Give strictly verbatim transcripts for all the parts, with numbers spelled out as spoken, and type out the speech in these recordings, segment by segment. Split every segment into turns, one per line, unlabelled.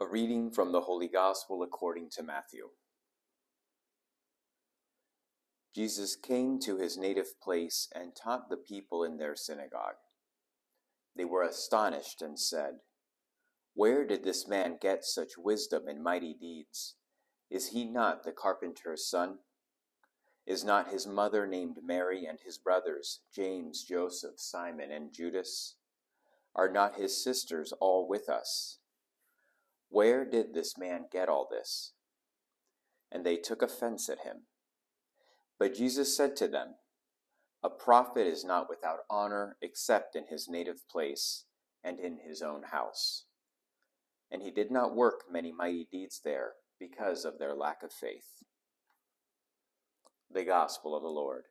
A reading from the Holy Gospel according to Matthew. Jesus came to his native place and taught the people in their synagogue. They were astonished and said, "Where did this man get such wisdom and mighty deeds? Is he not the carpenter's son? Is not his mother named Mary, and his brothers James, Joseph, Simon, and Judas? Are not his sisters all with us? Where did this man get all this?" And they took offense at him. But Jesus said to them, "A prophet is not without honor except in his native place and in his own house." And he did not work many mighty deeds there because of their lack of faith. The Gospel of the Lord.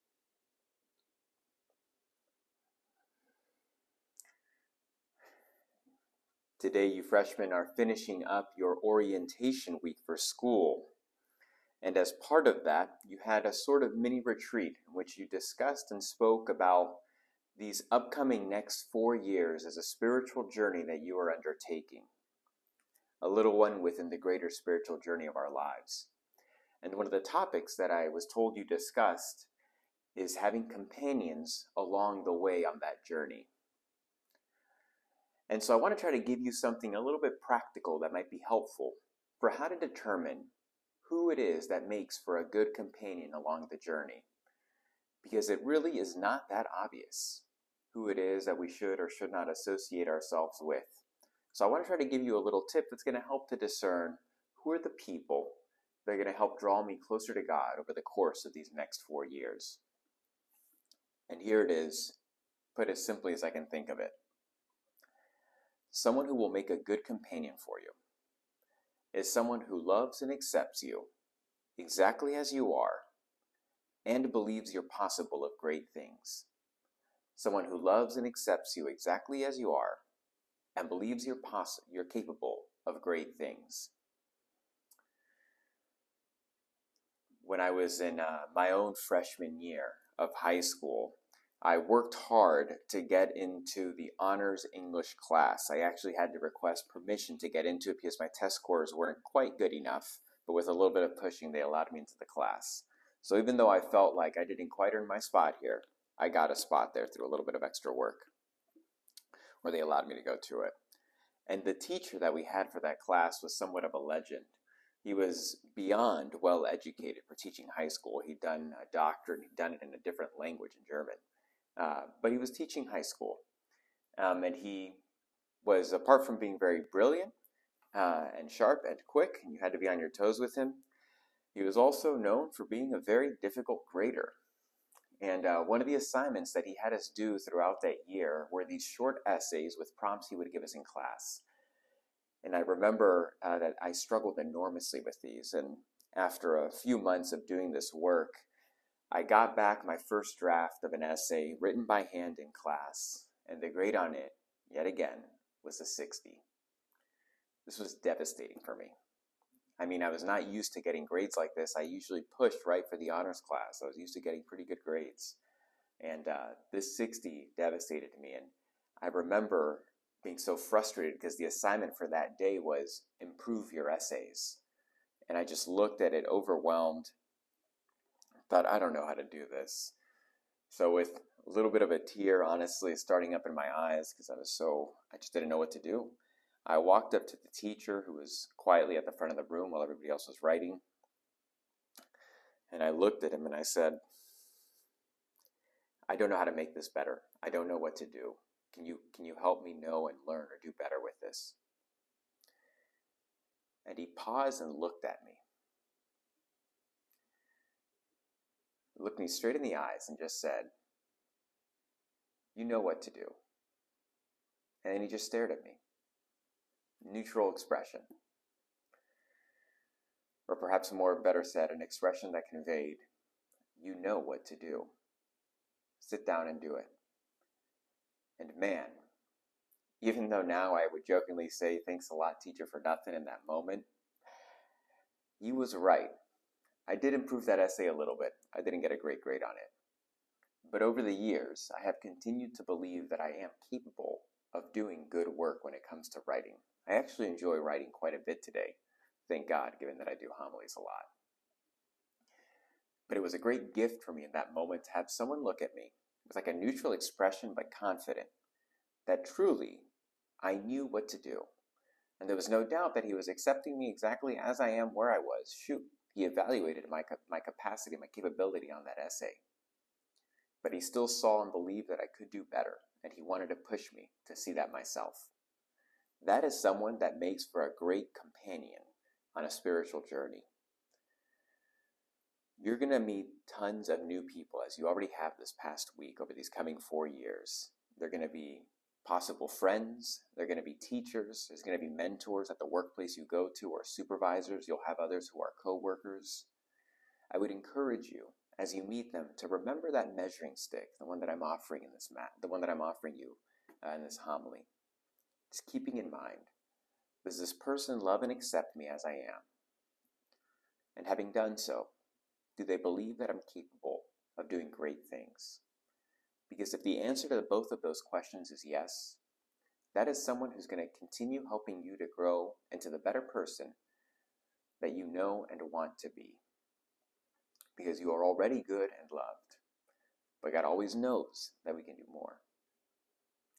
Today, you freshmen are finishing up your orientation week for school. And as part of that, you had a sort of mini retreat in which you discussed and spoke about these upcoming next four years as a spiritual journey that you are undertaking. A little one within the greater spiritual journey of our lives. And one of the topics that I was told you discussed is having companions along the way on that journey. And so I want to try to give you something a little bit practical that might be helpful for how to determine who it is that makes for a good companion along the journey. Because it really is not that obvious who it is that we should or should not associate ourselves with. So I want to try to give you a little tip that's going to help to discern who are the people that are going to help draw me closer to God over the course of these next four years. And here it is, put as simply as I can think of it. Someone who will make a good companion for you is someone who loves and accepts you exactly as you are and believes you're possible of great things. Someone who loves and accepts you exactly as you are and believes you're, poss- you're capable of great things. When I was in uh, my own freshman year of high school, I worked hard to get into the honors English class. I actually had to request permission to get into it because my test scores weren't quite good enough, but with a little bit of pushing, they allowed me into the class. So even though I felt like I didn't quite earn my spot here, I got a spot there through a little bit of extra work, where they allowed me to go to it. And the teacher that we had for that class was somewhat of a legend. He was beyond well educated for teaching high school. He'd done a doctorate, he'd done it in a different language, in German. Uh, but he was teaching high school, um, and he was, apart from being very brilliant uh, and sharp and quick, and you had to be on your toes with him, he was also known for being a very difficult grader. And uh, one of the assignments that he had us do throughout that year were these short essays with prompts he would give us in class. And I remember uh, that I struggled enormously with these, and after a few months of doing this work, I got back my first draft of an essay written by hand in class, and the grade on it, yet again, was a sixty. This was devastating for me. I mean, I was not used to getting grades like this. I usually pushed right for the honors class. I was used to getting pretty good grades. And uh, this sixty devastated me, and I remember being so frustrated because the assignment for that day was improve your essays. And I just looked at it overwhelmed, thought, I don't know how to do this. So with a little bit of a tear, honestly, starting up in my eyes because I was so, I just didn't know what to do, I walked up to the teacher who was quietly at the front of the room while everybody else was writing. And I looked at him and I said, I don't know how to make this better. I don't know what to do. Can you, can you help me know and learn or do better with this? And he paused and looked at me. Looked me straight in the eyes and just said, you know what to do. And then he just stared at me. Neutral expression. Or perhaps more better said, an expression that conveyed, you know what to do. Sit down and do it. And man, even though now I would jokingly say, thanks a lot, teacher, for nothing in that moment, he was right. I did improve that essay a little bit. I didn't get a great grade on it. But over the years, I have continued to believe that I am capable of doing good work when it comes to writing. I actually enjoy writing quite a bit today, thank God, given that I do homilies a lot. But it was a great gift for me in that moment to have someone look at me. It was like a neutral expression, but confident, that truly I knew what to do. And there was no doubt that he was accepting me exactly as I am where I was. Shoot, he evaluated my, my capacity, my capability on that essay. But he still saw and believed that I could do better, and he wanted to push me to see that myself. That is someone that makes for a great companion on a spiritual journey. You're going to meet tons of new people, as you already have this past week over these coming four years. They're going to be possible friends. They're going to be teachers. There's going to be mentors at the workplace you go to, or supervisors. You'll have others who are co-workers. I would encourage you, as you meet them, to remember that measuring stick, the one that I'm offering in this mat, the one that I'm offering you uh, in this homily. Just keeping in mind, does this person love and accept me as I am? And having done so, do they believe that I'm capable of doing great things? Because if the answer to both of those questions is yes, that is someone who's going to continue helping you to grow into the better person that you know and want to be. Because you are already good and loved, but God always knows that we can do more.